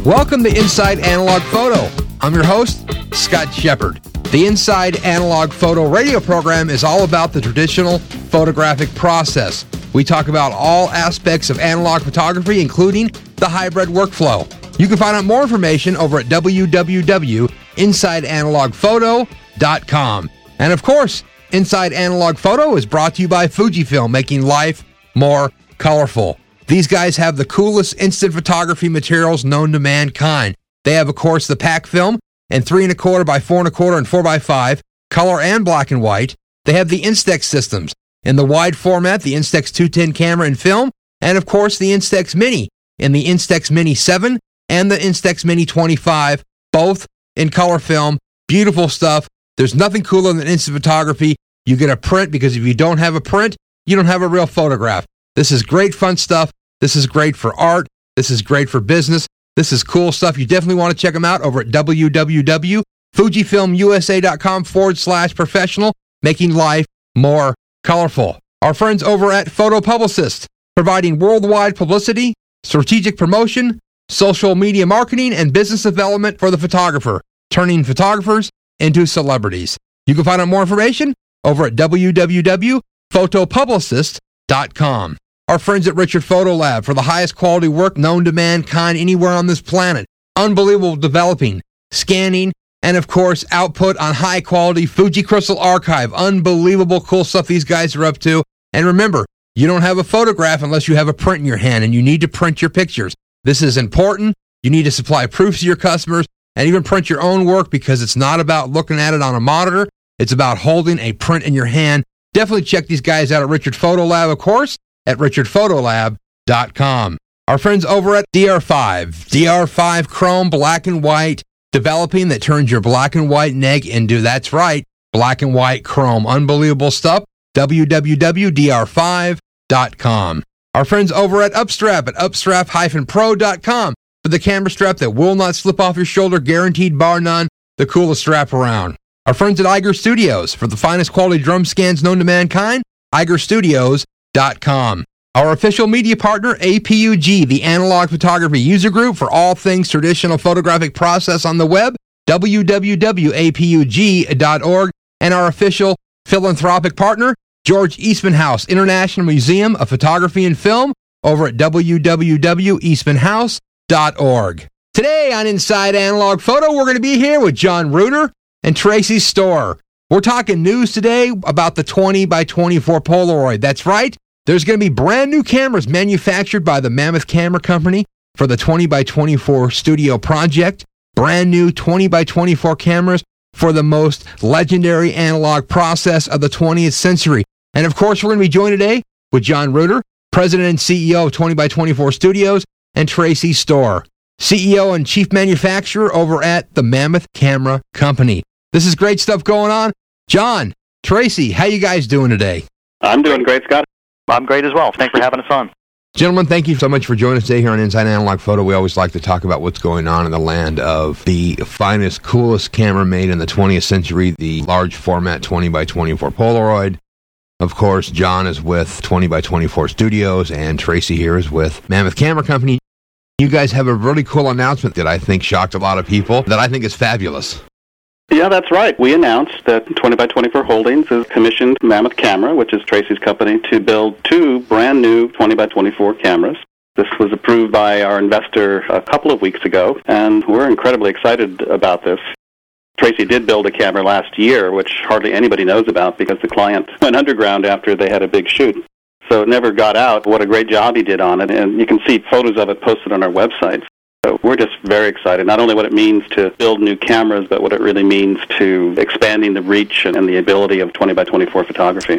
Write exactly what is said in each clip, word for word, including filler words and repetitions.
Welcome to Inside Analog Photo. I'm your host, Scott Shepard. The Inside Analog Photo radio program is all about the traditional photographic process. We talk about all aspects of analog photography, including the hybrid workflow. You can find out more information over at w w w dot inside analog photo dot com. And of course, Inside Analog Photo is brought to you by Fujifilm, making life more colorful. These guys have the coolest instant photography materials known to mankind. They have, of course, the pack film and three and a quarter by four and a quarter and four by five, color and black and white. They have the Instax systems in the wide format, the Instax two ten camera and film, and of course the Instax Mini in the Instax Mini seven and the Instax Mini twenty-five, both in color film. Beautiful stuff. There's nothing cooler than instant photography. You get a print, because if you don't have a print, you don't have a real photograph. This is great fun stuff. This is great for art. This is great for business. This is cool stuff. You definitely want to check them out over at w w w dot fujifilm u s a dot com forward slash professional, making life more colorful. Our friends over at Photo Publicist, providing worldwide publicity, strategic promotion, social media marketing, and business development for the photographer, turning photographers into celebrities. You can find out more information over at w w w dot photo publicist dot com. Our friends at Richard Photo Lab for the highest quality work known to mankind anywhere on this planet. Unbelievable developing, scanning, and of course, output on high quality Fuji Crystal Archive. Unbelievable cool stuff these guys are up to. And remember, you don't have a photograph unless you have a print in your hand, and you need to print your pictures. This is important. You need to supply proofs to your customers and even print your own work, because it's not about looking at it on a monitor. It's about holding a print in your hand. Definitely check these guys out at Richard Photo Lab, of course, at richard photo lab dot com. Our friends over at D R five, D R five Chrome Black and White, developing that turns your black and white neg into, that's right, black and white chrome. Unbelievable stuff. w w w dot d r five dot com. Our friends over at Upstrap at upstrap dash pro dot com for the camera strap that will not slip off your shoulder, guaranteed bar none, the coolest strap around. Our friends at Eiger Studios for the finest quality drum scans known to mankind, eiger studios dot com. Our official media partner, A P U G, the Analog Photography User Group for all things traditional photographic process on the web, w w w dot a p u g dot org. And our official philanthropic partner, George Eastman House International Museum of Photography and Film, over at w w w dot eastman house dot org. Today on Inside Analog Photo, we're going to be here with John Reuter and Tracy Storr. We're talking news today about the twenty by twenty-four Polaroid. That's right. There's going to be brand new cameras manufactured by the Mammoth Camera Company for the twenty by twenty-four studio project. Brand new twenty by twenty-four cameras for the most legendary analog process of the twentieth century. And of course, we're going to be joined today with John Reuter, President and C E O of twenty by twenty-four Studios, and Tracy Storr, C E O and Chief Manufacturer over at the Mammoth Camera Company. This is great stuff going on. John, Tracy, how you guys doing today? I'm doing great, Scott. I'm great as well. Thanks for having us on. Gentlemen, thank you so much for joining us today here on Inside Analog Photo. We always like to talk about what's going on in the land of the finest, coolest camera made in the twentieth century, the large format twenty by twenty-four Polaroid. Of course, John is with twenty by twenty-four Studios, and Tracy here is with Mammoth Camera Company. You guys have a really cool announcement that I think shocked a lot of people, that I think is fabulous. Yeah, that's right. We announced that twenty by twenty-four Holdings has commissioned Mammoth Camera, which is Tracy's company, to build two brand new twenty by twenty-four cameras. This was approved by our investor a couple of weeks ago, and we're incredibly excited about this. Tracy did build a camera last year, which hardly anybody knows about because the client went underground after they had a big shoot. So it never got out what a great job he did on it, and you can see photos of it posted on our website. So we're just very excited, not only what it means to build new cameras, but what it really means to expanding the reach and the ability of twenty by twenty-four photography.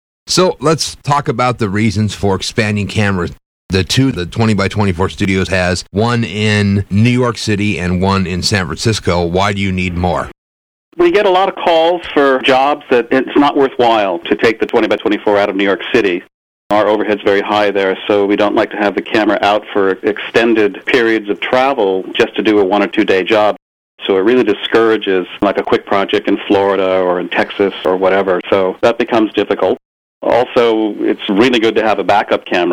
So let's talk about the reasons for expanding cameras. The two the twenty by twenty-four Studios has, one in New York City and one in San Francisco. Why do you need more? We get a lot of calls for jobs that it's not worthwhile to take the twenty by twenty-four out of New York City. Our overhead's very high there, so we don't like to have the camera out for extended periods of travel just to do a one or two day job. So it really discourages like a quick project in Florida or in Texas or whatever. So that becomes difficult. Also, it's really good to have a backup camera.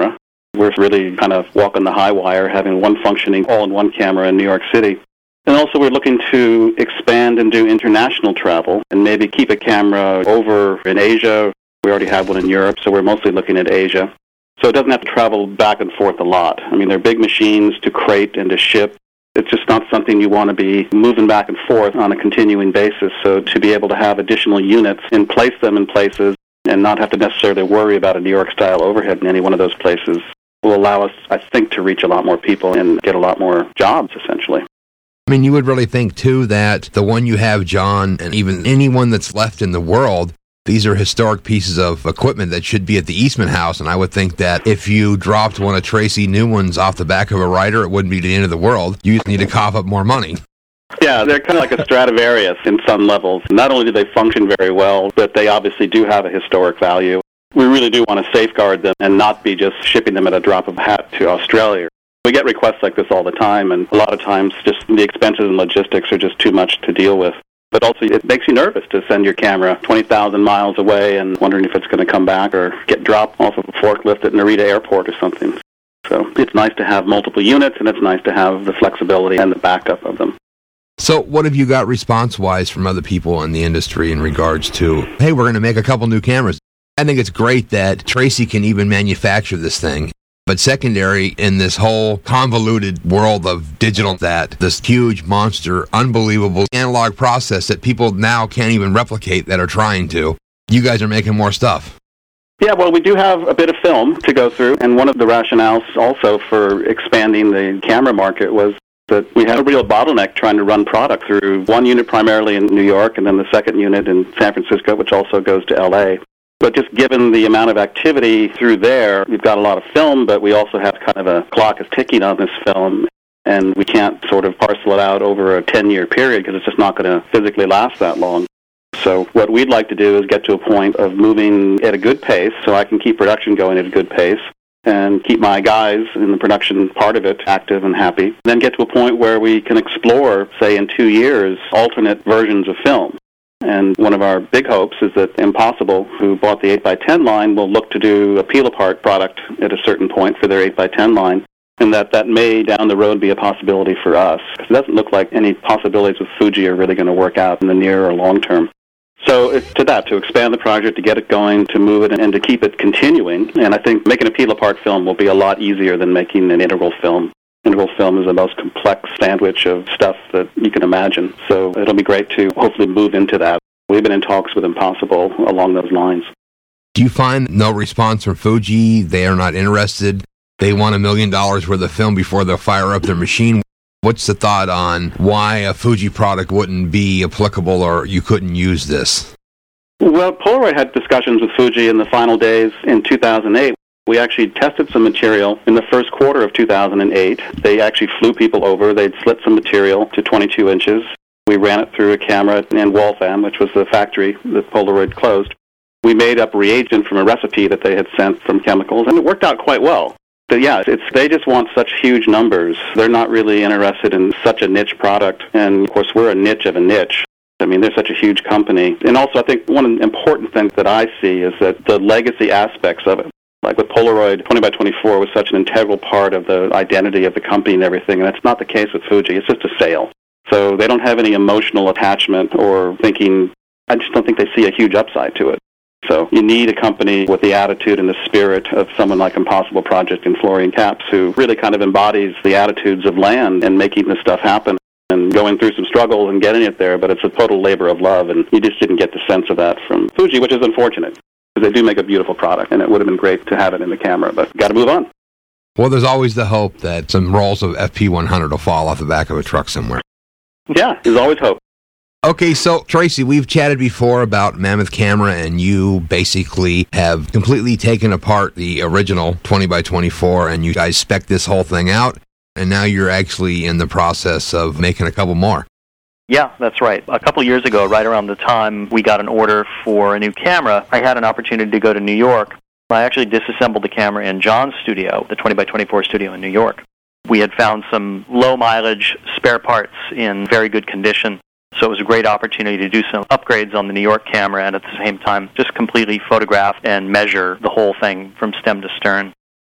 We're really kind of walking the high wire, having one functioning all-in-one camera in New York City. And also we're looking to expand and do international travel and maybe keep a camera over in Asia. We already have one in Europe, so we're mostly looking at Asia. So it doesn't have to travel back and forth a lot. I mean, they're big machines to crate and to ship. It's just not something you want to be moving back and forth on a continuing basis. So to be able to have additional units and place them in places and not have to necessarily worry about a New York-style overhead in any one of those places will allow us, I think, to reach a lot more people and get a lot more jobs, essentially. I mean, you would really think, too, that the one you have, John, and even anyone that's left in the world, these are historic pieces of equipment that should be at the Eastman House, and I would think that if you dropped one of Tracy new ones off the back of a Ryder, it wouldn't be the end of the world. You just need to cough up more money. Yeah, they're kind of like a Stradivarius in some levels. Not only do they function very well, but they obviously do have a historic value. We really do want to safeguard them and not be just shipping them at a drop of a hat to Australia. We get requests like this all the time, and a lot of times just the expenses and logistics are just too much to deal with. But also it makes you nervous to send your camera twenty thousand miles away and wondering if it's going to come back or get dropped off of a forklift at Narita Airport or something. So it's nice to have multiple units, and it's nice to have the flexibility and the backup of them. So what have you got response-wise from other people in the industry in regards to, hey, we're going to make a couple new cameras? I think it's great that Tracy can even manufacture this thing. But secondary, in this whole convoluted world of digital, that this huge monster, unbelievable analog process that people now can't even replicate that are trying to, you guys are making more stuff. Yeah, well, we do have a bit of film to go through, and one of the rationales also for expanding the camera market was that we had a real bottleneck trying to run product through one unit primarily in New York and then the second unit in San Francisco, which also goes to L A. But just given the amount of activity through there, we've got a lot of film, but we also have kind of a clock is ticking on this film, and we can't sort of parcel it out over a ten-year period because it's just not going to physically last that long. So what we'd like to do is get to a point of moving at a good pace so I can keep production going at a good pace and keep my guys in the production part of it active and happy. Then get to a point where we can explore, say in two years, alternate versions of film. And one of our big hopes is that Impossible, who bought the eight by ten line, will look to do a peel-apart product at a certain point for their eight by ten line, and that that may down the road be a possibility for us. Because it doesn't look like any possibilities with Fuji are really going to work out in the near or long term. So it's to that, to expand the project, to get it going, to move it, and to keep it continuing. And I think making a peel-apart film will be a lot easier than making an integral film. Integral film is the most complex sandwich of stuff that you can imagine. So it'll be great to hopefully move into that. We've been in talks with Impossible along those lines. Do you find no response from Fuji? They are not interested. They want a million dollars worth of film before they'll fire up their machine. What's the thought on why a Fuji product wouldn't be applicable or you couldn't use this? Well, Polaroid had discussions with Fuji in the final days in two thousand eight. We actually tested some material in the first quarter of two thousand eight. They actually flew people over. They'd slit some material to twenty-two inches. We ran it through a camera in Waltham, which was the factory that Polaroid closed. We made up reagent from a recipe that they had sent from chemicals, and it worked out quite well. But yeah, it's, they just want such huge numbers. They're not really interested in such a niche product. And, of course, we're a niche of a niche. I mean, they're such a huge company. And also, I think one important thing that I see is that the legacy aspects of it, like with Polaroid, twenty by twenty-four was such an integral part of the identity of the company and everything, and that's not the case with Fuji. It's just a sale. So they don't have any emotional attachment or thinking, I just don't think they see a huge upside to it. So you need a company with the attitude and the spirit of someone like Impossible Project and Florian Capps, who really kind of embodies the attitudes of land and making this stuff happen and going through some struggles and getting it there, but it's a total labor of love, and you just didn't get the sense of that from Fuji, which is unfortunate, because they do make a beautiful product, and it would have been great to have it in the camera, but got to move on. Well, there's always the hope that some rolls of F P one hundred will fall off the back of a truck somewhere. Yeah, there's always hope. Okay, so Tracy, we've chatted before about Mammoth Camera, and you basically have completely taken apart the original twenty by twenty-four, and you guys spec this whole thing out, and now you're actually in the process of making a couple more. Yeah, that's right. A couple years ago, right around the time we got an order for a new camera, I had an opportunity to go to New York. I actually disassembled the camera in John's studio, the twenty by twenty-four studio in New York. We had found some low-mileage spare parts in very good condition. So it was a great opportunity to do some upgrades on the New York camera and at the same time just completely photograph and measure the whole thing from stem to stern.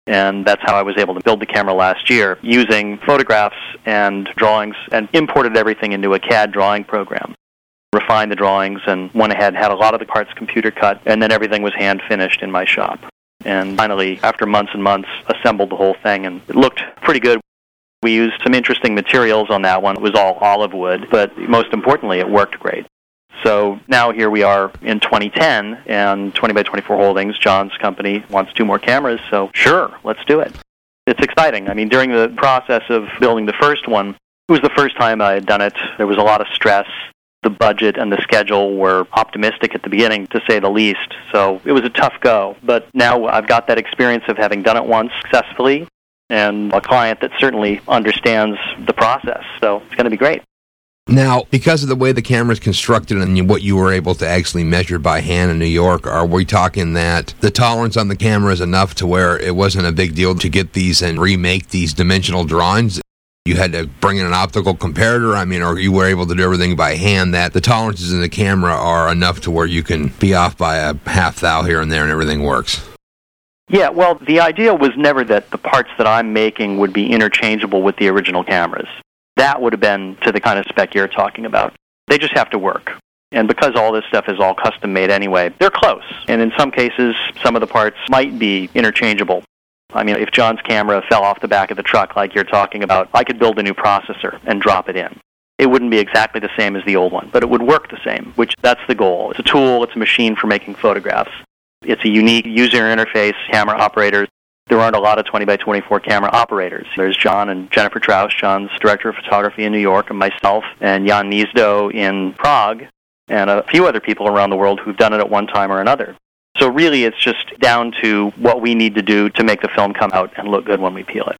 And that's how I was able to build the camera last year, using photographs and drawings, and imported everything into a C A D drawing program. Refined the drawings and went ahead, had a lot of the parts computer cut, and then everything was hand finished in my shop. And finally, after months and months, assembled the whole thing, and it looked pretty good. We used some interesting materials on that one. It was all olive wood, but most importantly, it worked great. So now here we are in twenty ten, and twenty by twenty-four Holdings, John's company, wants two more cameras, so sure, let's do it. It's exciting. I mean, during the process of building the first one, it was the first time I had done it. There was a lot of stress. The budget and the schedule were optimistic at the beginning, to say the least, so it was a tough go. But now I've got that experience of having done it once successfully, and a client that certainly understands the process, so it's going to be great. Now, because of the way the camera is constructed and what you were able to actually measure by hand in New York, are we talking that the tolerance on the camera is enough to where it wasn't a big deal to get these and remake these dimensional drawings? You had to bring in an optical comparator, I mean, or you were able to do everything by hand, that the tolerances in the camera are enough to where you can be off by a half thou here and there and everything works? Yeah, well, the idea was never that the parts that I'm making would be interchangeable with the original cameras. That would have been to the kind of spec you're talking about. They just have to work. And because all this stuff is all custom-made anyway, they're close. And in some cases, some of the parts might be interchangeable. I mean, if John's camera fell off the back of the truck like you're talking about, I could build a new processor and drop it in. It wouldn't be exactly the same as the old one, but it would work the same, which that's the goal. It's a tool, it's a machine for making photographs. It's a unique user interface, camera operators. There aren't a lot of twenty by twenty-four camera operators. There's John and Jennifer Trausch, John's director of photography in New York, and myself, and Jan Niezdo in Prague, and a few other people around the world who've done it at one time or another. So really it's just down to what we need to do to make the film come out and look good when we peel it.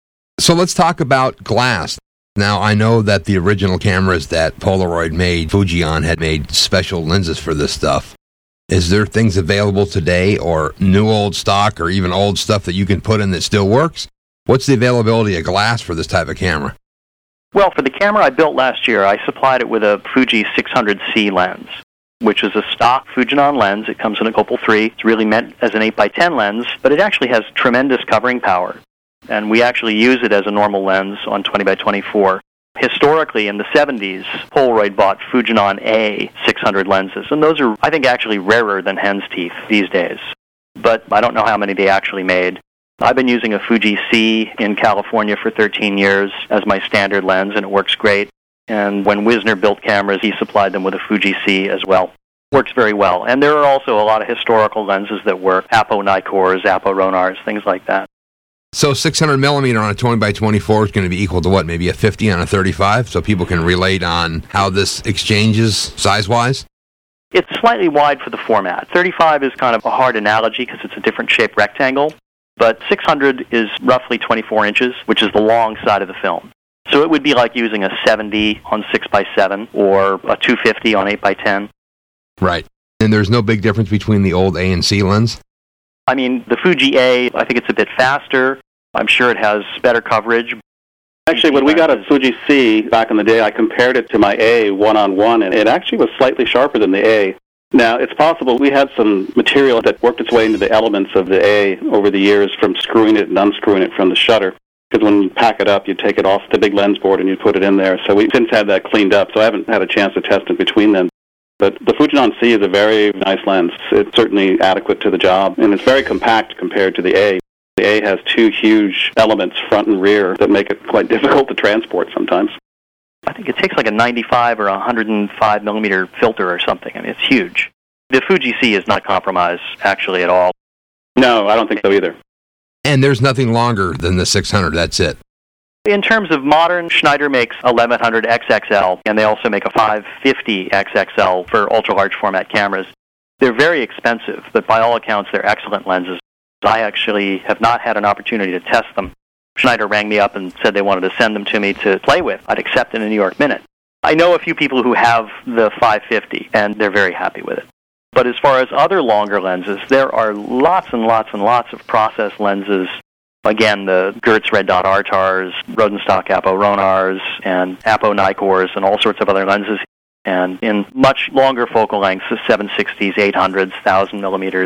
So let's talk about glass. Now, I know that the original cameras that Polaroid made, Fujian had made special lenses for this stuff. Is there things available today, or new old stock, or even old stuff that you can put in that still works? What's the availability of glass for this type of camera? Well, for the camera I built last year, I supplied it with a Fuji six hundred C lens, which is a stock Fujinon lens. It comes in a Copal three. It's really meant as an eight by ten lens, but it actually has tremendous covering power. And we actually use it as a normal lens on twenty by twenty-four. Historically, in the seventies, Polaroid bought Fujinon A six hundred lenses, and those are, I think, actually rarer than hen's teeth these days. But I don't know how many they actually made. I've been using a Fuji C in California for thirteen years as my standard lens, and it works great. And when Wisner built cameras, he supplied them with a Fuji C as well. Works very well. And there are also a lot of historical lenses that work, Apo Nikkors, Apo Ronars, things like that. So six hundred millimeter on a twenty by twenty-four is going to be equal to what, maybe a fifty on a thirty-five, so people can relate on how this exchanges size-wise? It's slightly wide for the format. thirty-five is kind of a hard analogy because it's a different shaped rectangle, but six hundred is roughly twenty-four inches, which is the long side of the film. So it would be like using a seventy on six by seven or a two fifty on eight by ten. Right. And there's no big difference between the old A and C lens? I mean, the Fuji A, I think it's a bit faster. I'm sure it has better coverage. Actually, when we got a Fuji C back in the day, I compared it to my A one-on-one, and it actually was slightly sharper than the A. Now, it's possible we had some material that worked its way into the elements of the A over the years from screwing it and unscrewing it from the shutter. Because when you pack it up, you take it off the big lens board and you put it in there. So we've since had that cleaned up, so I haven't had a chance to test it between them. But the Fujinon C is a very nice lens. It's certainly adequate to the job, and it's very compact compared to the A. The A has two huge elements, front and rear, that make it quite difficult to transport sometimes. I think it takes like a ninety-five or one hundred five millimeter filter or something. I mean, it's huge. The Fuji C is not compromised, actually, at all. No, I don't think so either. And there's nothing longer than the six hundred, that's it. In terms of modern, Schneider makes eleven hundred X X L, and they also make a five fifty X X L for ultra-large format cameras. They're very expensive, but by all accounts, they're excellent lenses. I actually have not had an opportunity to test them. Schneider rang me up and said they wanted to send them to me to play with. I'd accept in a New York Minute. I know a few people who have the five fifty, and they're very happy with it. But as far as other longer lenses, there are lots and lots and lots of process lenses. Again, the Goertz Red Dot R T A Rs, Rodenstock Apo Ronars, and Apo Nikkors, and all sorts of other lenses. And in much longer focal lengths, the seven sixties, eight hundreds, one thousand millimeters,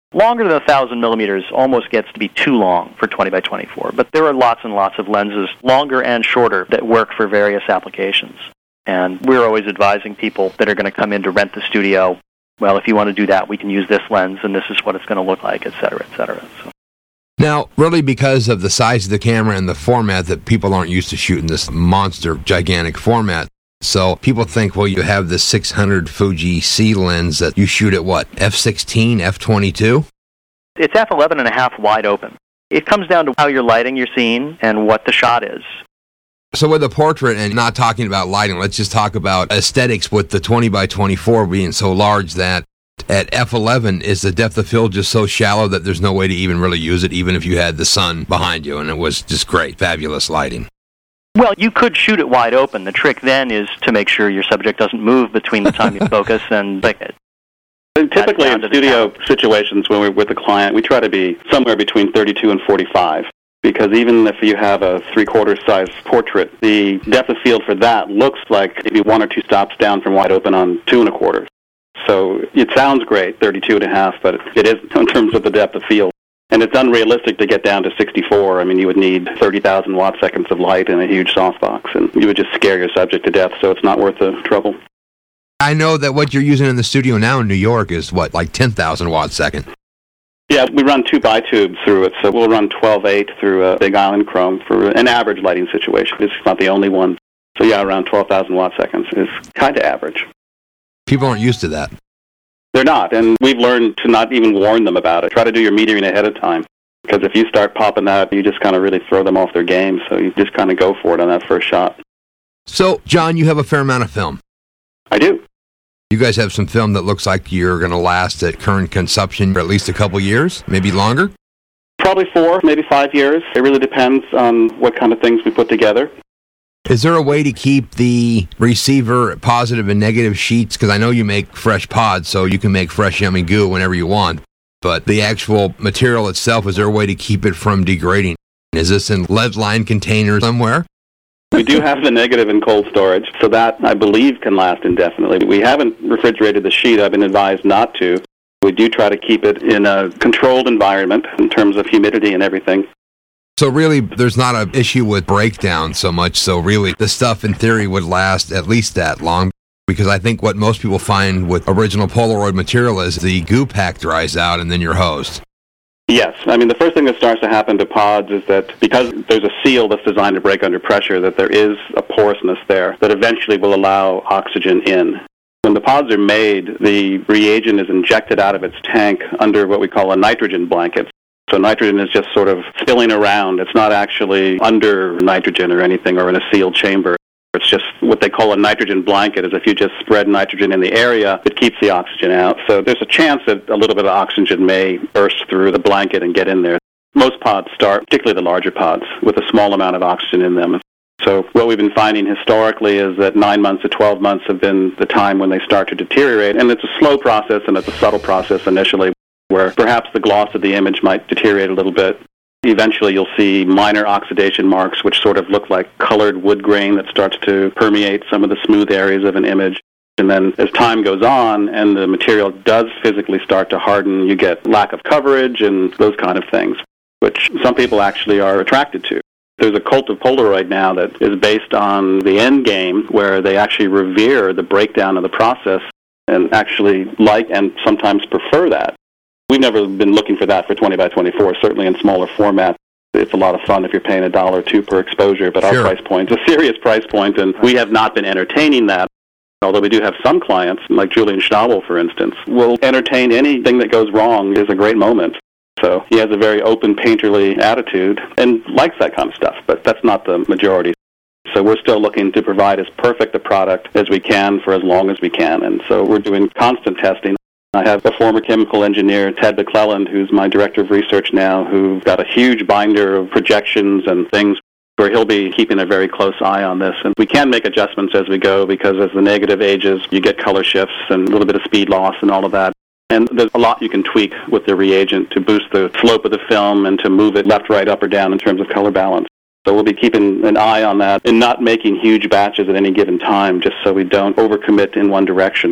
Longer than one thousand millimeters almost gets to be too long for twenty by twenty-four, but there are lots and lots of lenses, longer and shorter, that work for various applications. And we're always advising people that are going to come in to rent the studio, well, if you want to do that, we can use this lens, and this is what it's going to look like, et cetera, et cetera. So. Now, really because of the size of the camera and the format that people aren't used to shooting this monster, gigantic format, so people think, well, you have this six hundred Fuji C lens that you shoot at what, F sixteen, F twenty-two? It's F eleven and a half wide open. It comes down to how you're lighting your scene and what the shot is. So with the portrait, and not talking about lighting, let's just talk about aesthetics with the twenty by twenty-four being so large that at F eleven, is the depth of field just so shallow that there's no way to even really use it, even if you had the sun behind you, and it was just great, fabulous lighting? Well, you could shoot it wide open. The trick then is to make sure your subject doesn't move between the time you focus and click it. And typically in studio situations when we're with a client, we try to be somewhere between thirty-two and forty-five. Because even if you have a three-quarter size portrait, the depth of field for that looks like maybe one or two stops down from wide open on two and a quarter. So it sounds great, thirty-two and a half, but it isn't in terms of the depth of field. And it's unrealistic to get down to sixty-four. I mean, you would need thirty thousand watt seconds of light in a huge softbox, and you would just scare your subject to death, so it's not worth the trouble. I know that what you're using in the studio now in New York is, what, like ten thousand watt second? Yeah, we run two bi-tubes through it, so we'll run twelve eight through a Big Island Chrome for an average lighting situation. It's not the only one. So yeah, around twelve thousand watt seconds is kind of average. People aren't used to that. They're not, and we've learned to not even warn them about it. Try to do your metering ahead of time, because if you start popping that, you just kind of really throw them off their game, so you just kind of go for it on that first shot. So, John, you have a fair amount of film. I do. You guys have some film that looks like you're going to last at current consumption for at least a couple years, maybe longer? Probably four, maybe five years. It really depends on what kind of things we put together. Is there a way to keep the receiver positive and negative sheets? Because I know you make fresh pods, so you can make fresh yummy goo whenever you want. But the actual material itself, is there a way to keep it from degrading? Is this in lead-lined containers somewhere? We do have the negative in cold storage, so that, I believe, can last indefinitely. We haven't refrigerated the sheet. I've been advised not to. We do try to keep it in a controlled environment in terms of humidity and everything. So really, there's not an issue with breakdown so much, so really, the stuff in theory would last at least that long, because I think what most people find with original Polaroid material is the goo pack dries out and then you're hosed. Yes. I mean, the first thing that starts to happen to pods is that because there's a seal that's designed to break under pressure, that there is a porousness there that eventually will allow oxygen in. When the pods are made, the reagent is injected out of its tank under what we call a nitrogen blanket. So nitrogen is just sort of spilling around. It's not actually under nitrogen or anything or in a sealed chamber. It's just what they call a nitrogen blanket, is if you just spread nitrogen in the area, it keeps the oxygen out. So there's a chance that a little bit of oxygen may burst through the blanket and get in there. Most pods start, particularly the larger pods, with a small amount of oxygen in them. So what we've been finding historically is that nine months to twelve months have been the time when they start to deteriorate. And it's a slow process and it's a subtle process initially, where perhaps the gloss of the image might deteriorate a little bit. Eventually you'll see minor oxidation marks which sort of look like colored wood grain that starts to permeate some of the smooth areas of an image. And then as time goes on and the material does physically start to harden, you get lack of coverage and those kind of things, which some people actually are attracted to. There's a cult of Polaroid now that is based on the end game, where they actually revere the breakdown of the process and actually like and sometimes prefer that. We've never been looking for that for twenty by twenty-four, certainly in smaller format. It's a lot of fun if you're paying a dollar or two per exposure, but Sure. Our price point is a serious price point, and we have not been entertaining that. Although we do have some clients, like Julian Schnabel, for instance, will entertain anything that goes wrong is a great moment. So he has a very open, painterly attitude and likes that kind of stuff, but that's not the majority. So we're still looking to provide as perfect a product as we can for as long as we can, and so we're doing constant testing. I have a former chemical engineer, Ted McClelland, who's my director of research now, who's got a huge binder of projections and things where he'll be keeping a very close eye on this. And we can make adjustments as we go, because as the negative ages, you get color shifts and a little bit of speed loss and all of that. And there's a lot you can tweak with the reagent to boost the slope of the film and to move it left, right, up, or down in terms of color balance. So we'll be keeping an eye on that and not making huge batches at any given time, just so we don't overcommit in one direction.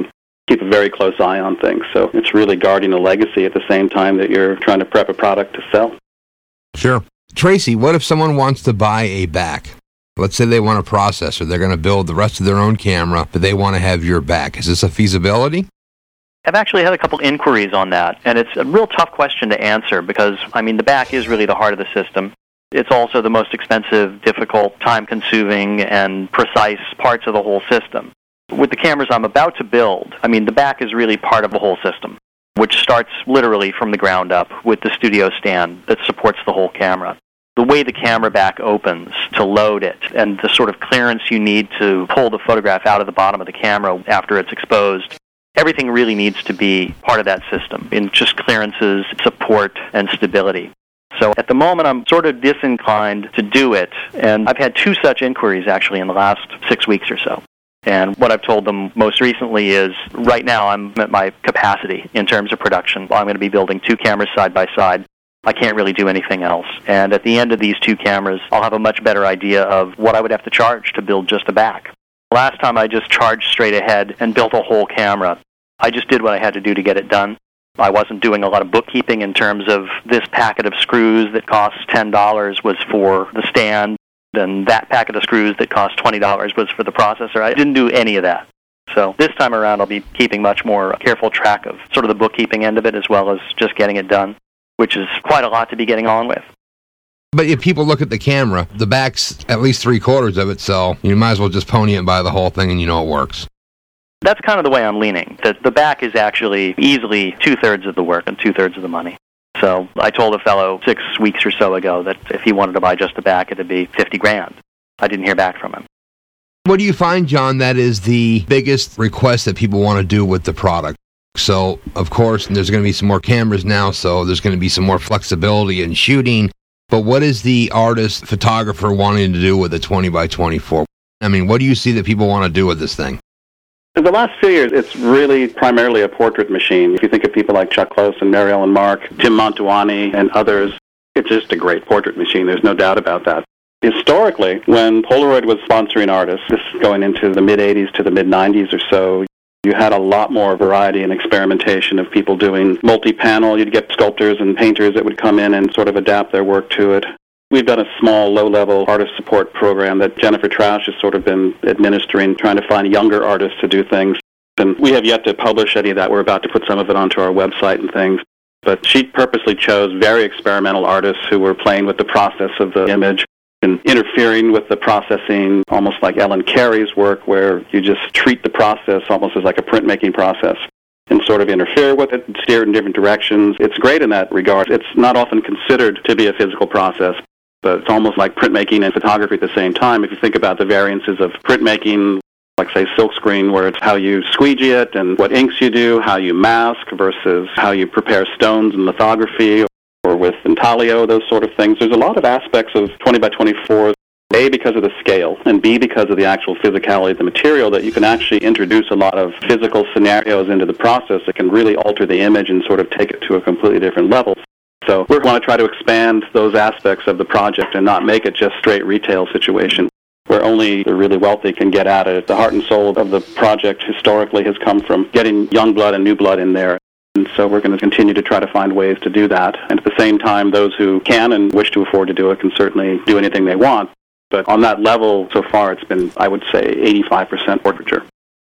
keep a very close eye on things. So it's really guarding a legacy at the same time that you're trying to prep a product to sell. Sure. Tracy, what if someone wants to buy a back? Let's say they want a processor. They're going to build the rest of their own camera, but they want to have your back. Is this a feasibility? I've actually had a couple inquiries on that, and it's a real tough question to answer because, I mean, the back is really the heart of the system. It's also the most expensive, difficult, time-consuming, and precise parts of the whole system. With the cameras I'm about to build, I mean, the back is really part of the whole system, which starts literally from the ground up with the studio stand that supports the whole camera. The way the camera back opens to load it and the sort of clearance you need to pull the photograph out of the bottom of the camera after it's exposed, everything really needs to be part of that system in just clearances, support, and stability. So at the moment, I'm sort of disinclined to do it, and I've had two such inquiries actually in the last six weeks or so. And what I've told them most recently is, right now I'm at my capacity in terms of production. I'm going to be building two cameras side by side. I can't really do anything else. And at the end of these two cameras, I'll have a much better idea of what I would have to charge to build just a back. Last time I just charged straight ahead and built a whole camera. I just did what I had to do to get it done. I wasn't doing a lot of bookkeeping in terms of this packet of screws that costs ten dollars was for the stand, and that packet of screws that cost twenty dollars was for the processor. I didn't do any of that. So this time around, I'll be keeping much more careful track of sort of the bookkeeping end of it as well as just getting it done, which is quite a lot to be getting on with. But if people look at the camera, the back's at least three-quarters of it, so you might as well just pony it and buy the whole thing and you know it works. That's kind of the way I'm leaning. That the back is actually easily two-thirds of the work and two-thirds of the money. So I told a fellow six weeks or so ago that if he wanted to buy just the back, it'd be fifty grand. I didn't hear back from him. What do you find, John, that is the biggest request that people want to do with the product? So, of course, there's going to be some more cameras now, so there's going to be some more flexibility in shooting. But what is the artist, photographer wanting to do with the twenty by twenty-four? I mean, what do you see that people want to do with this thing? In the last few years, it's really primarily a portrait machine. If you think of people like Chuck Close and Mary Ellen Mark, Tim Montuani, and others, it's just a great portrait machine. There's no doubt about that. Historically, when Polaroid was sponsoring artists, this is going into the mid-eighties to the mid-nineties or so, you had a lot more variety and experimentation of people doing multi-panel. You'd get sculptors and painters that would come in and sort of adapt their work to it. We've done a small, low-level artist support program that Jennifer Trausch has sort of been administering, trying to find younger artists to do things. And we have yet to publish any of that. We're about to put some of it onto our website and things. But she purposely chose very experimental artists who were playing with the process of the image and interfering with the processing, almost like Ellen Carey's work, where you just treat the process almost as like a printmaking process and sort of interfere with it and steer it in different directions. It's great in that regard. It's not often considered to be a physical process, but it's almost like printmaking and photography at the same time. If you think about the variances of printmaking, like, say, silkscreen, where it's how you squeegee it and what inks you do, how you mask versus how you prepare stones in lithography, or with intaglio, those sort of things. There's a lot of aspects of twenty by twenty-four, A, because of the scale, and B, because of the actual physicality of the material, that you can actually introduce a lot of physical scenarios into the process that can really alter the image and sort of take it to a completely different level. So we want to try to expand those aspects of the project and not make it just straight retail situation where only the really wealthy can get at it. The heart and soul of the project historically has come from getting young blood and new blood in there. And so we're going to continue to try to find ways to do that. And at the same time, those who can and wish to afford to do it can certainly do anything they want. But on that level, so far, it's been, I would say, eighty-five percent portraiture.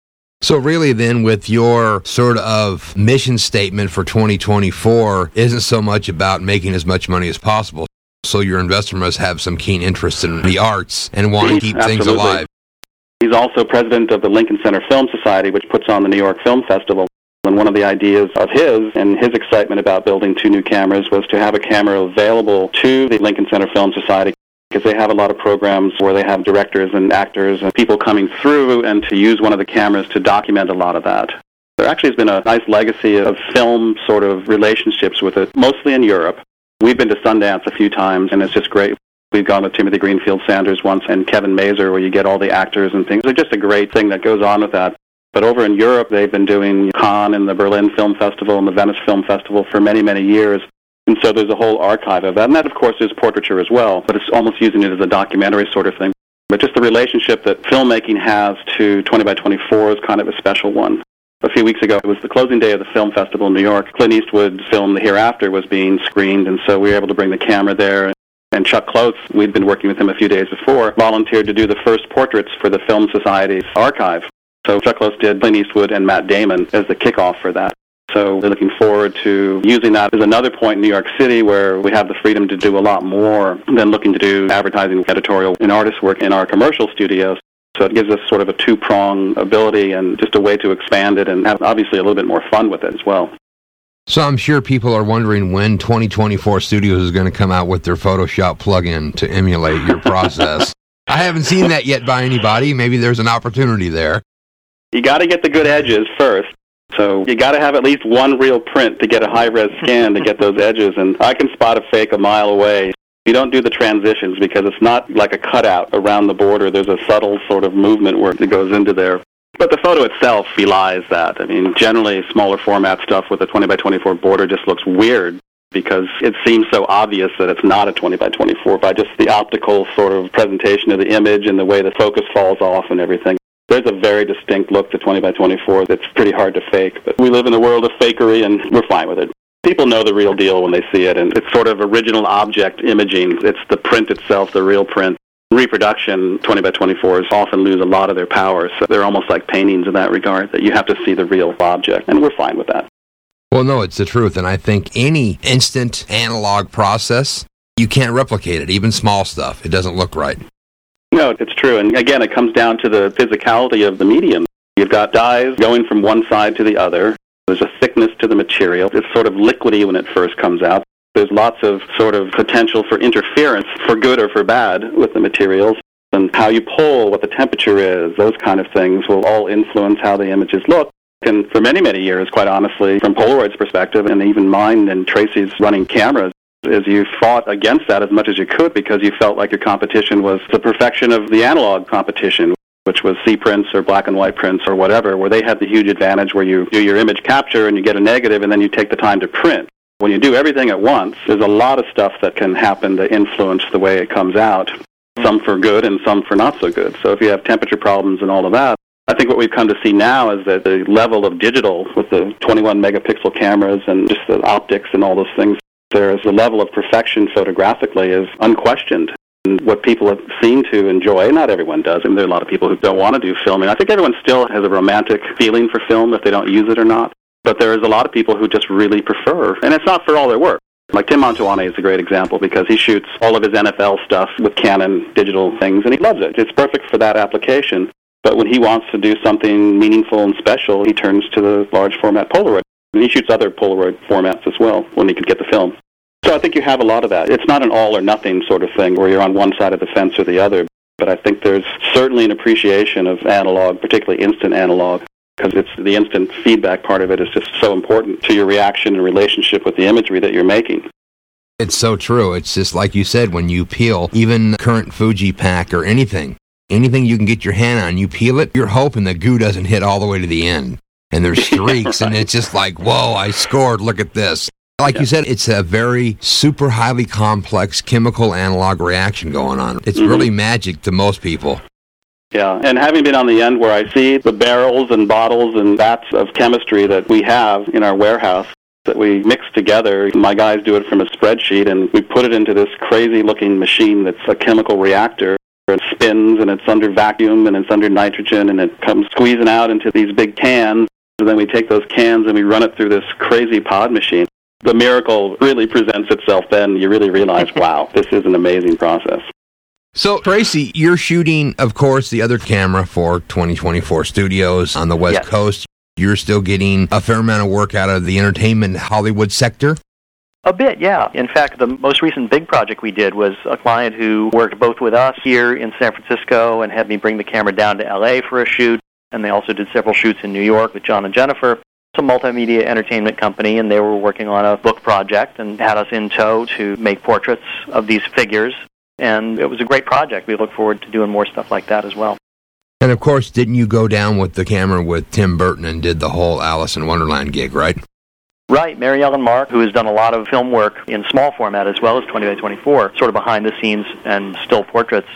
So really then, with your sort of mission statement for twenty twenty-four, isn't so much about making as much money as possible. So your investor must have some keen interest in the arts and want to keep Absolutely. things alive. He's also president of the Lincoln Center Film Society, which puts on the New York Film Festival. And one of the ideas of his and his excitement about building two new cameras was to have a camera available to the Lincoln Center Film Society, because they have a lot of programs where they have directors and actors and people coming through, and to use one of the cameras to document a lot of that. There actually has been a nice legacy of film sort of relationships with it, mostly in Europe. We've been to Sundance a few times, and it's just great. We've gone with Timothy Greenfield Sanders once and Kevin Mazur, where you get all the actors and things. It's just a great thing that goes on with that. But over in Europe, they've been doing Cannes and the Berlin Film Festival and the Venice Film Festival for many, many years. And so there's a whole archive of that. And that, of course, is portraiture as well, but it's almost using it as a documentary sort of thing. But just the relationship that filmmaking has to twenty by twenty-four is kind of a special one. A few weeks ago, it was the closing day of the film festival in New York. Clint Eastwood's film The Hereafter was being screened, and so we were able to bring the camera there. And Chuck Close, we'd been working with him a few days before, volunteered to do the first portraits for the Film Society's archive. So Chuck Close did Clint Eastwood and Matt Damon as the kickoff for that. So we're looking forward to using that as another point in New York City where we have the freedom to do a lot more than looking to do advertising, editorial, and artist work in our commercial studios. So it gives us sort of a two-prong ability and just a way to expand it and have obviously a little bit more fun with it as well. So I'm sure people are wondering when twenty twenty-four Studios is going to come out with their Photoshop plugin to emulate your process. I haven't seen that yet by anybody. Maybe there's an opportunity there. You got to get the good edges first. So you got to have at least one real print to get a high-res scan to get those edges. And I can spot a fake a mile away. You don't do the transitions because it's not like a cutout around the border. There's a subtle sort of movement work that goes into there. But the photo itself belies that. I mean, generally, smaller format stuff with a twenty by twenty-four border just looks weird because it seems so obvious that it's not a twenty by twenty-four by just the optical sort of presentation of the image and the way the focus falls off and everything. There's a very distinct look to twenty by twenty-four that's pretty hard to fake. But we live in a world of fakery, and we're fine with it. People know the real deal when they see it, and it's sort of original object imaging. It's the print itself, the real print. Reproduction, twenty by twenty-fours often lose a lot of their power, so they're almost like paintings in that regard, that you have to see the real object, and we're fine with that. Well, no, it's the truth, and I think any instant analog process, you can't replicate it, even small stuff. It doesn't look right. No, it's true, and again, it comes down to the physicality of the medium. You've got dyes going from one side to the other. There's a thickness to the material. It's sort of liquidy when it first comes out. There's lots of sort of potential for interference, for good or for bad, with the materials. And how you pull, what the temperature is, those kind of things will all influence how the images look. And for many, many years, quite honestly, from Polaroid's perspective, and even mine and Tracy's running cameras, is you fought against that as much as you could because you felt like your competition was the perfection of the analog competition, which was C prints or black and white prints or whatever, where they had the huge advantage where you do your image capture and you get a negative and then you take the time to print. When you do everything at once, there's a lot of stuff that can happen to influence the way it comes out, some for good and some for not so good. So if you have temperature problems and all of that, I think what we've come to see now is that the level of digital with the twenty-one megapixel cameras and just the optics and all those things, there is a level of perfection photographically is unquestioned. And what people have seemed to enjoy, not everyone does, I mean, there are a lot of people who don't want to do filming. I think everyone still has a romantic feeling for film if they don't use it or not. But there is a lot of people who just really prefer, and it's not for all their work. Like Tim Montuani is a great example because he shoots all of his N F L stuff with Canon digital things, and he loves it. It's perfect for that application. But when he wants to do something meaningful and special, he turns to the large format Polaroid. And he shoots other Polaroid formats as well when he can get the film. So I think you have a lot of that. It's not an all or nothing sort of thing where you're on one side of the fence or the other. But I think there's certainly an appreciation of analog, particularly instant analog, because it's the instant feedback part of it is just so important to your reaction and relationship with the imagery that you're making. It's so true. It's just like you said, when you peel even current Fuji pack or anything, anything you can get your hand on, you peel it, you're hoping the goo doesn't hit all the way to the end. And there's streaks, yeah, right. And it's just like, whoa, I scored, look at this. Like yeah. you said, it's a very super highly complex chemical analog reaction going on. It's mm-hmm. really magic to most people. Yeah, and having been on the end where I see the barrels and bottles and vats of chemistry that we have in our warehouse that we mix together, my guys do it from a spreadsheet, and we put it into this crazy-looking machine that's a chemical reactor. It spins, and it's under vacuum, and it's under nitrogen, and it comes squeezing out into these big cans, and then we take those cans and we run it through this crazy pod machine. The miracle really presents itself then. You really realize, wow, this is an amazing process. So, Tracy, you're shooting, of course, the other camera for twenty twenty-four Studios on the West yes. Coast. You're still getting a fair amount of work out of the entertainment Hollywood sector? A bit, yeah. In fact, the most recent big project we did was a client who worked both with us here in San Francisco and had me bring the camera down to L A for a shoot, and they also did several shoots in New York with John and Jennifer. It's a multimedia entertainment company, and they were working on a book project and had us in tow to make portraits of these figures. And it was a great project. We look forward to doing more stuff like that as well. And, of course, didn't you go down with the camera with Tim Burton and did the whole Alice in Wonderland gig, right? Right. Mary Ellen Mark, who has done a lot of film work in small format as well as twenty by twenty-four, sort of behind the scenes and still portraits.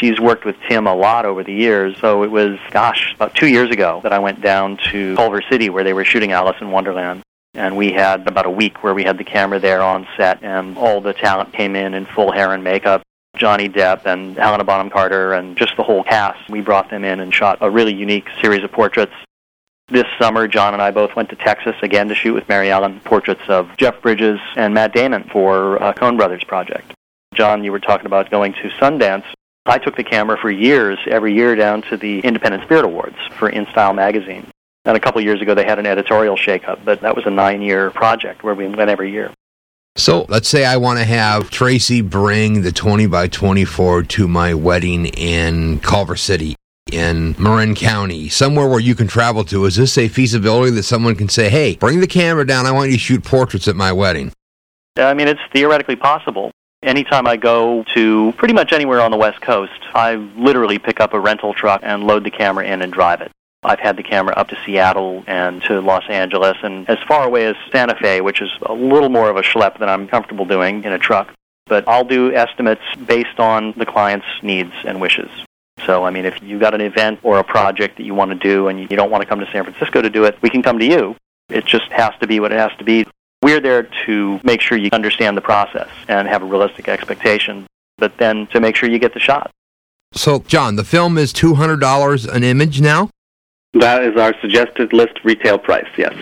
she's worked with Tim a lot over the years. So it was, gosh, about two years ago that I went down to Culver City where they were shooting Alice in Wonderland. And we had about a week where we had the camera there on set, and all the talent came in in full hair and makeup. Johnny Depp and Helena Bonham Carter and just the whole cast. We brought them in and shot a really unique series of portraits. This summer, John and I both went to Texas again to shoot with Mary Ellen portraits of Jeff Bridges and Matt Damon for a Coen Brothers project. John, you were talking about going to Sundance. I took the camera for years, every year down to the Independent Spirit Awards for InStyle magazine. And a couple of years ago, they had an editorial shakeup, but that was a nine-year project where we went every year. So let's say I want to have Tracy bring the twenty by twenty-four to my wedding in Culver City, in Marin County, somewhere where you can travel to. Is this a feasibility that someone can say, hey, bring the camera down, I want you to shoot portraits at my wedding? I mean, it's theoretically possible. Anytime I go to pretty much anywhere on the West Coast, I literally pick up a rental truck and load the camera in and drive it. I've had the camera up to Seattle and to Los Angeles and as far away as Santa Fe, which is a little more of a schlep than I'm comfortable doing in a truck. But I'll do estimates based on the client's needs and wishes. So, I mean, if you've got an event or a project that you want to do and you don't want to come to San Francisco to do it, we can come to you. It just has to be what it has to be. We're there to make sure you understand the process and have a realistic expectation, but then to make sure you get the shot. So, John, the film is two hundred dollars an image now? That is our suggested list retail price, yes.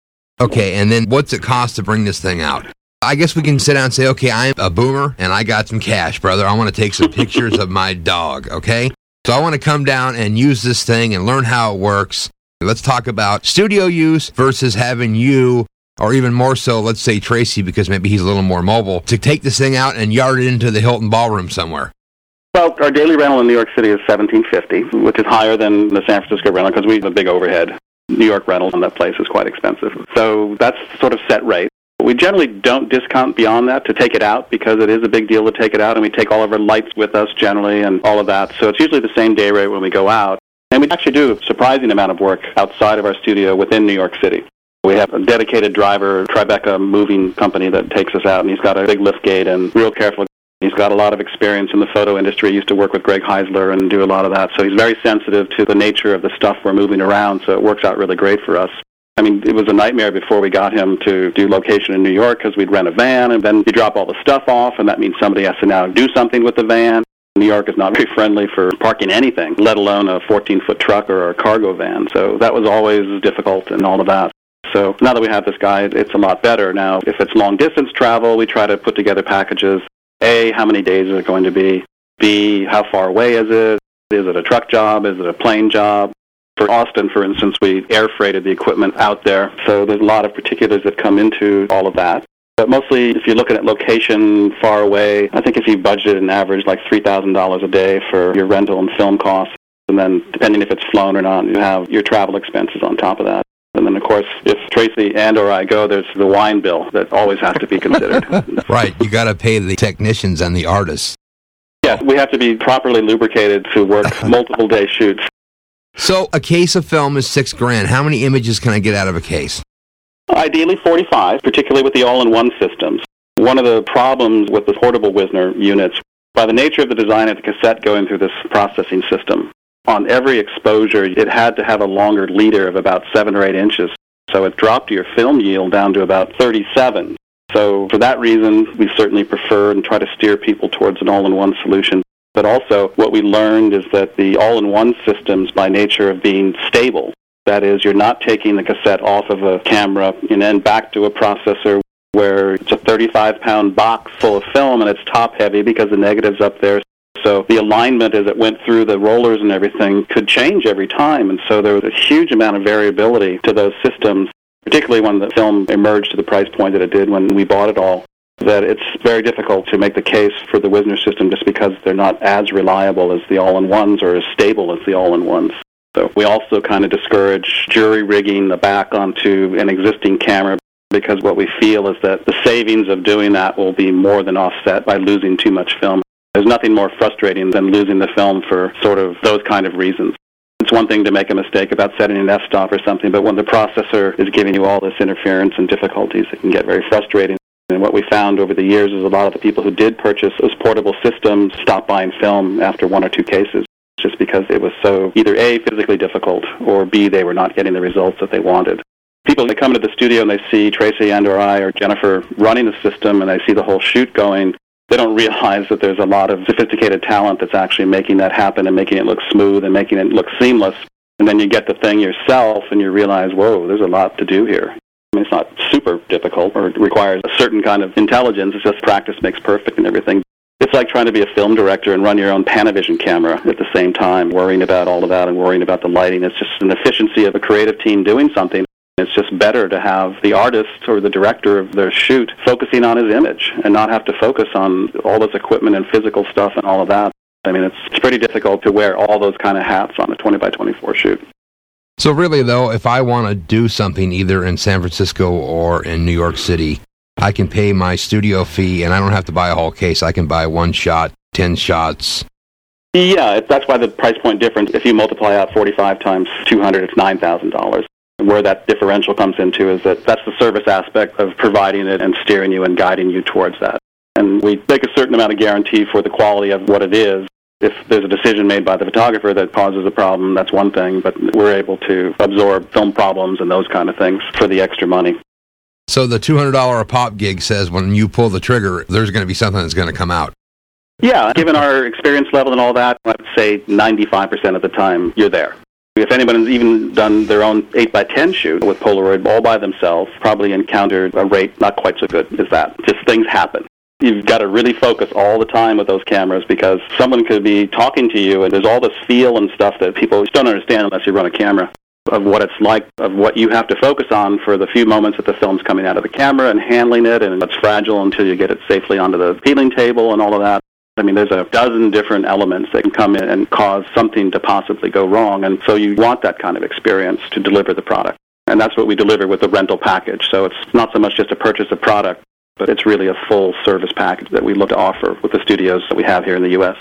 Okay, and then what's it cost to bring this thing out? I guess we can sit down and say, okay, I'm a boomer, and I got some cash, brother. I want to take some pictures of my dog, okay? So I want to come down and use this thing and learn how it works. Let's talk about studio use versus having you, or even more so, let's say Tracy, because maybe he's a little more mobile, to take this thing out and yard it into the Hilton Ballroom somewhere. Well, our daily rental in New York City is seventeen fifty, which is higher than the San Francisco rental because we have a big overhead. New York rental on that place is quite expensive. So that's sort of set rate. We generally don't discount beyond that to take it out because it is a big deal to take it out, and we take all of our lights with us generally and all of that. So it's usually the same day rate when we go out. And we actually do a surprising amount of work outside of our studio within New York City. We have a dedicated driver, Tribeca Moving Company, that takes us out, and he's got a big lift gate and real careful. He's got a lot of experience in the photo industry. He used to work with Greg Heisler and do a lot of that. So he's very sensitive to the nature of the stuff we're moving around, so it works out really great for us. I mean, it was a nightmare before we got him to do location in New York because we'd rent a van, and then you drop all the stuff off, and that means somebody has to now do something with the van. New York is not very friendly for parking anything, let alone a fourteen-foot truck or a cargo van. So that was always difficult and all of that. So now that we have this guy, it's a lot better. Now, if it's long-distance travel, we try to put together packages. A, how many days is it going to be? B, how far away is it? Is it a truck job? Is it a plane job? For Austin, for instance, we air freighted the equipment out there, so there's a lot of particulars that come into all of that. But mostly, if you're looking at location far away, I think if you budget an average like three thousand dollars a day for your rental and film costs, and then depending if it's flown or not, you have your travel expenses on top of that. And then, of course, if Tracy and or I go, there's the wine bill that always has to be considered. Right. You got to pay the technicians and the artists. Yes, we have to be properly lubricated to work multiple day shoots. So a case of film is six grand. How many images can I get out of a case? Ideally forty-five, particularly with the all-in-one systems. One of the problems with the portable Wisner units, by the nature of the design of the cassette going through this processing system, on every exposure, it had to have a longer leader of about seven or eight inches. So it dropped your film yield down to about thirty-seven. So for that reason, we certainly prefer and try to steer people towards an all-in-one solution. But also, what we learned is that the all-in-one systems, by nature of being stable, that is, you're not taking the cassette off of a camera and then back to a processor where it's a thirty-five pound box full of film and it's top-heavy because the negative's up there. So the alignment as it went through the rollers and everything could change every time, and so there was a huge amount of variability to those systems, particularly when the film emerged to the price point that it did when we bought it all, that it's very difficult to make the case for the Wisner system just because they're not as reliable as the all-in-ones or as stable as the all-in-ones. So we also kind of discourage jury rigging the back onto an existing camera because what we feel is that the savings of doing that will be more than offset by losing too much film. There's nothing more frustrating than losing the film for sort of those kind of reasons. It's one thing to make a mistake about setting an f-stop or something, but when the processor is giving you all this interference and difficulties, it can get very frustrating. And what we found over the years is a lot of the people who did purchase those portable systems stopped buying film after one or two cases, just because it was so either A, physically difficult, or B, they were not getting the results that they wanted. People, they come into the studio and they see Tracy and or I or Jennifer running the system and they see the whole shoot going. They don't realize that there's a lot of sophisticated talent that's actually making that happen and making it look smooth and making it look seamless. And then you get the thing yourself and you realize, whoa, there's a lot to do here. I mean, it's not super difficult or it requires a certain kind of intelligence. It's just practice makes perfect and everything. It's like trying to be a film director and run your own Panavision camera at the same time, worrying about all of that and worrying about the lighting. It's just an efficiency of a creative team doing something. It's just better to have the artist or the director of their shoot focusing on his image and not have to focus on all this equipment and physical stuff and all of that. I mean, it's, it's pretty difficult to wear all those kind of hats on a twenty by twenty-four shoot. So really, though, if I want to do something either in San Francisco or in New York City, I can pay my studio fee and I don't have to buy a whole case. I can buy one shot, ten shots. Yeah, that's why the price point difference, if you multiply out forty-five times two hundred, it's nine thousand dollars. Where that differential comes into is that that's the service aspect of providing it and steering you and guiding you towards that. And we make a certain amount of guarantee for the quality of what it is. If there's a decision made by the photographer that causes a problem, that's one thing, but we're able to absorb film problems and those kind of things for the extra money. So the two hundred dollars a pop gig says when you pull the trigger, there's going to be something that's going to come out. Yeah, given our experience level and all that, I'd say ninety-five percent of the time you're there. If anybody's even done their own eight by ten shoot with Polaroid all by themselves, probably encountered a rate not quite so good as that. Just things happen. You've got to really focus all the time with those cameras because someone could be talking to you and there's all this feel and stuff that people just don't understand unless you run a camera of what it's like, of what you have to focus on for the few moments that the film's coming out of the camera and handling it, and it's fragile until you get it safely onto the peeling table and all of that. I mean, there's a dozen different elements that can come in and cause something to possibly go wrong, and so you want that kind of experience to deliver the product. And that's what we deliver with the rental package. So it's not so much just a purchase of product, but it's really a full service package that we look to offer with the studios that we have here in the U S.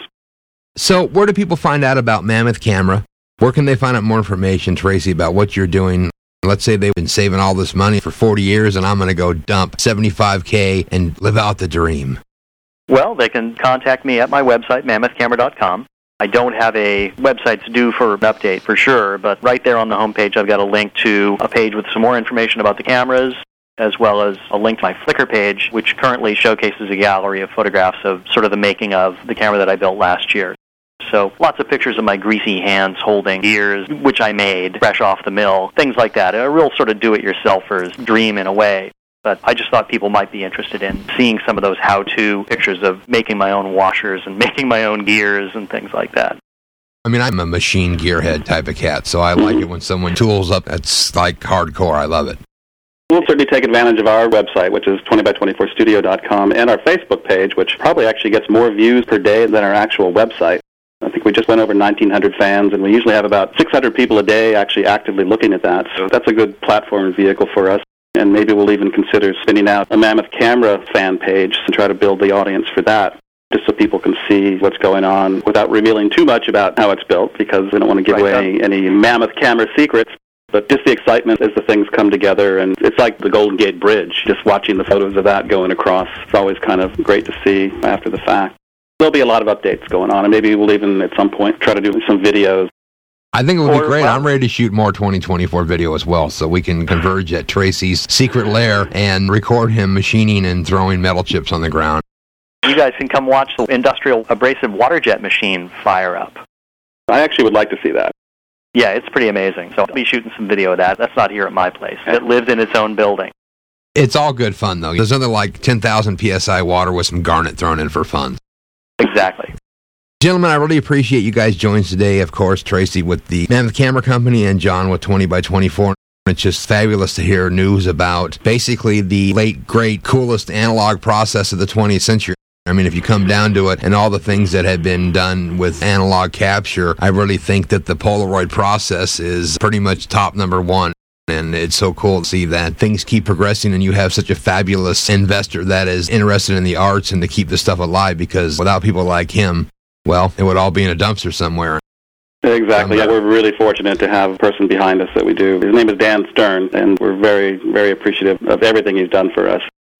So where do people find out about Mammoth Camera? Where can they find out more information, Tracy, about what you're doing? Let's say they've been saving all this money for forty years, and I'm going to go dump seventy-five K and live out the dream. Well, they can contact me at my website, mammoth camera dot com. I don't have a website to do for an update for sure, but right there on the homepage I've got a link to a page with some more information about the cameras, as well as a link to my Flickr page, which currently showcases a gallery of photographs of sort of the making of the camera that I built last year. So lots of pictures of my greasy hands holding gears, which I made fresh off the mill, things like that. A real sort of do-it-yourselfer's dream in a way. But I just thought people might be interested in seeing some of those how-to pictures of making my own washers and making my own gears and things like that. I mean, I'm a machine gearhead type of cat, so I like it when someone tools up. It's like hardcore. I love it. We'll certainly take advantage of our website, which is twenty by twenty-four studio dot com, and our Facebook page, which probably actually gets more views per day than our actual website. I think we just went over nineteen hundred fans, and we usually have about six hundred people a day actually actively looking at that. So that's a good platform and vehicle for us. And maybe we'll even consider spinning out a Mammoth Camera fan page and try to build the audience for that, just so people can see what's going on without revealing too much about how it's built, because we don't want to give right, away any, any Mammoth Camera secrets. But just the excitement as the things come together, and it's like the Golden Gate Bridge, just watching the photos of that going across. It's always kind of great to see after the fact. There'll be a lot of updates going on, and maybe we'll even at some point try to do some videos. I think it would Or, be great. well, I'm ready to shoot more twenty twenty-four video as well, so we can converge at Tracy's secret lair and record him machining and throwing metal chips on the ground. You guys can come watch the industrial abrasive water jet machine fire up. I actually would like to see that. Yeah, it's pretty amazing. So I'll be shooting some video of that. That's not here at my place. It lives in its own building. It's all good fun, though. There's nothing like ten thousand P S I water with some garnet thrown in for fun. Exactly. Gentlemen, I really appreciate you guys joining today. Of course, Tracy with the Mammoth Camera Company and John with twenty by twenty-four. It's just fabulous to hear news about basically the late, great, coolest analog process of the twentieth century. I mean, if you come down to it and all the things that have been done with analog capture, I really think that the Polaroid process is pretty much top number one. And it's so cool to see that things keep progressing and you have such a fabulous investor that is interested in the arts and to keep the stuff alive, because without people like him, well, it would all be in a dumpster somewhere. Exactly. Yeah, we're really fortunate to have a person behind us that we do. His name is Dan Stern, and we're very, very appreciative of everything he's done for us.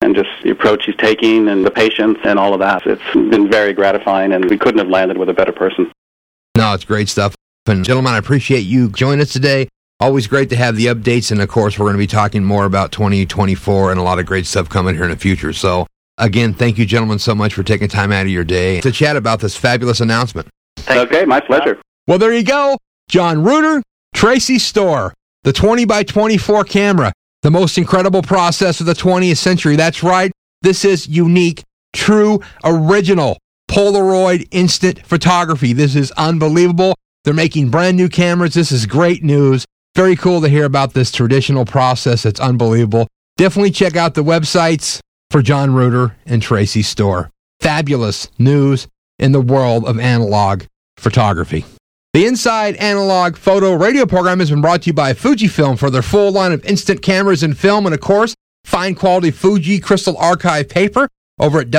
and just the approach he's taking and the patience and all of that. It's been very gratifying, and we couldn't have landed with a better person. No, it's great stuff. And gentlemen, I appreciate you joining us today. Always great to have the updates, and of course, we're going to be talking more about twenty twenty-four and a lot of great stuff coming here in the future. So, again, thank you, gentlemen, so much for taking time out of your day to chat about this fabulous announcement. Thank okay, you. my pleasure. Well, there you go. John Reuter, Tracy's Store, the twenty by twenty-four camera, the most incredible process of the twentieth century. That's right. This is unique, true, original Polaroid instant photography. This is unbelievable. They're making brand new cameras. This is great news. Very cool to hear about this traditional process. It's unbelievable. Definitely check out the websites for John Reuter and Tracy's Store. Fabulous news in the world of analog photography. The Inside Analog Photo Radio program has been brought to you by Fujifilm for their full line of instant cameras and film, and of course, fine quality Fuji Crystal Archive paper over at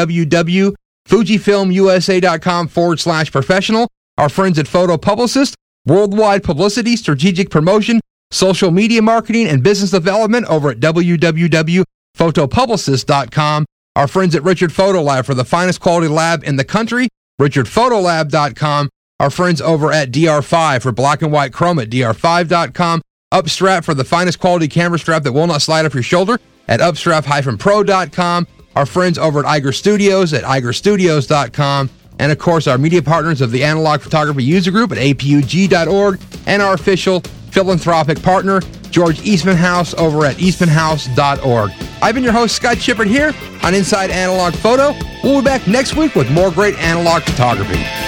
www.fujifilmusa.com forward slash professional. Our friends at Photo Publicist, worldwide publicity, strategic promotion, social media marketing, and business development over at w w w dot photo publicist dot com. Our friends at Richard Photo Lab for the finest quality lab in the country, richard photo lab dot com. Our friends over at D R five for black and white chrome at d r five dot com. Upstrap for the finest quality camera strap that will not slide off your shoulder at upstrap dash pro dot com. Our friends over at Iger Studios at iger studios dot com. And, of course, our media partners of the Analog Photography User Group at a p u g dot org, and our official philanthropic partner, George Eastman House, over at eastman house dot org. I've been your host, Scott Shippard, here on Inside Analog Photo. We'll be back next week with more great analog photography.